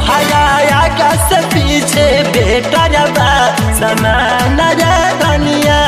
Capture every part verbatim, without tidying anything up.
तुहरा आगे से पीछे बेटर बा समान रे धनिया।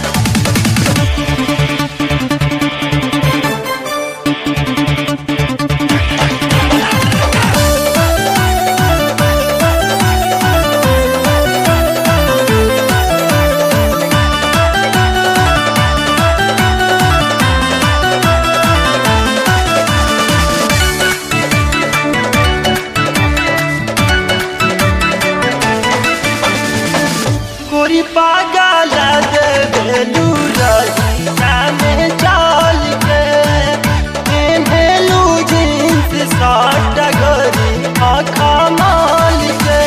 गोरी पागल देलू रहिया में चाल के पेन्हलू जींस शर्ट गोरी आँखा माल के।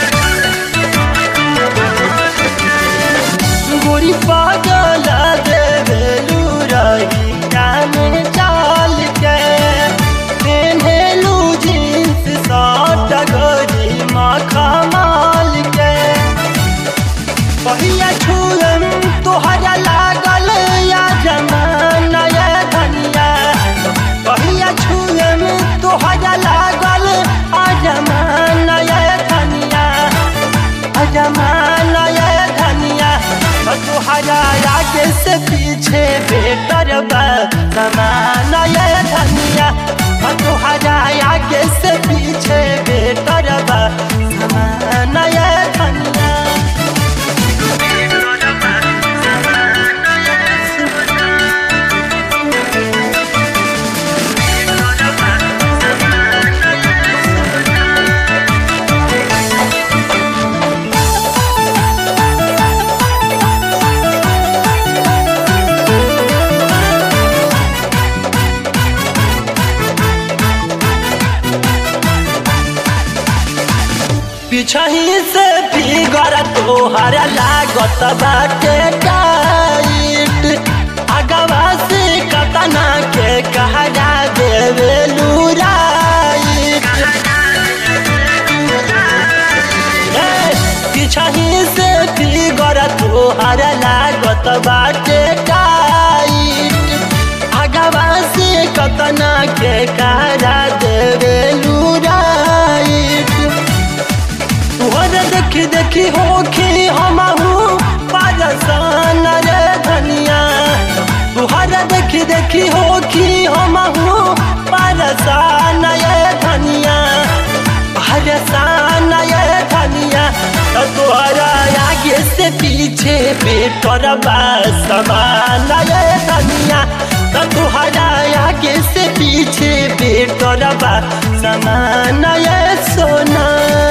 गोरी पागल देलू रहिया में चाल के पेन्हलू जींस शर्ट गोरी आँखा माल के। पहिया छुएम तोहरा लागल या जमाना ये धनिया। पहिया छुएम तोहरा लागल आ जमाना ये धनिया, आ जमाना ये धनिया। तोहरा आगे से पीछे बेटर बा जमाना ये धनिया। तोहरा आगे से पीछे बेटर बा जमाना ये धनिया। पिछही से फिगर तोहर लागत बाटे टाइट, अगवा से कतना के कहरा देवे लुराइट। पिछही से फिगर तोहर लागत बाटे टाइट, अगवा से कतना के कहरा देवे लुराइट। तुहरा देखी देखी होखी हमहू परेशान रे धनिया। तुहरा देखी देखी होखी हमहू परेशान ये धनिया, परेशान ये धनिया। तो तुहरा आगे से पीछे बेटर बा समान ये धनिया। तो तुहरा आगे से पीछे बेटर बा समान ये सोना।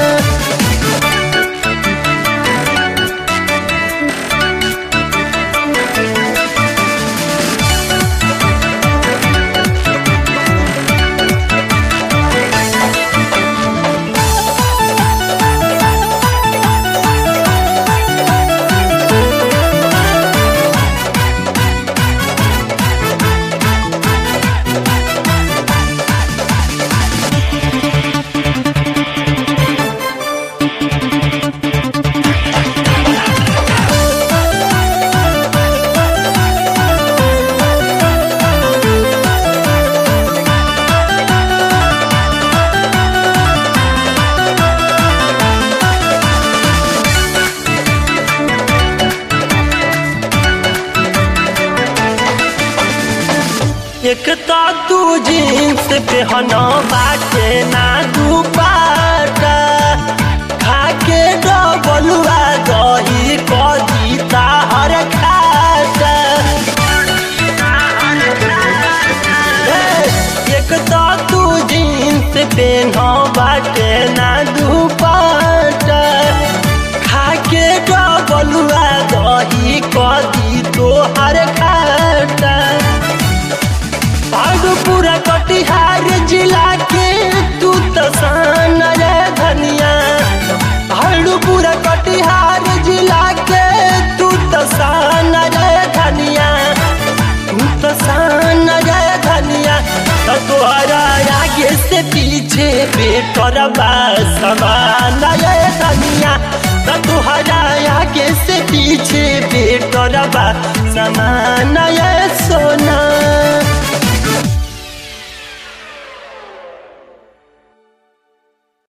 एक तो तू जींस पहनो बाटे ना दुपट्टा, खाके डबलुआ दही कदीता हर खाता। एक तो तू जींस पहनो बाटे ना दुपट्टा, खाके डबलुआ दही कदी तो हर खाता। पूरा कटिहार जिला के तू तो शान रे धनिया। पूरा कटिहार जिला के तू तो शान रे धनिया, तू तो शान रे धनिया। तो तोहरा आगे से पीछे बेटर बा समान रे धनिया।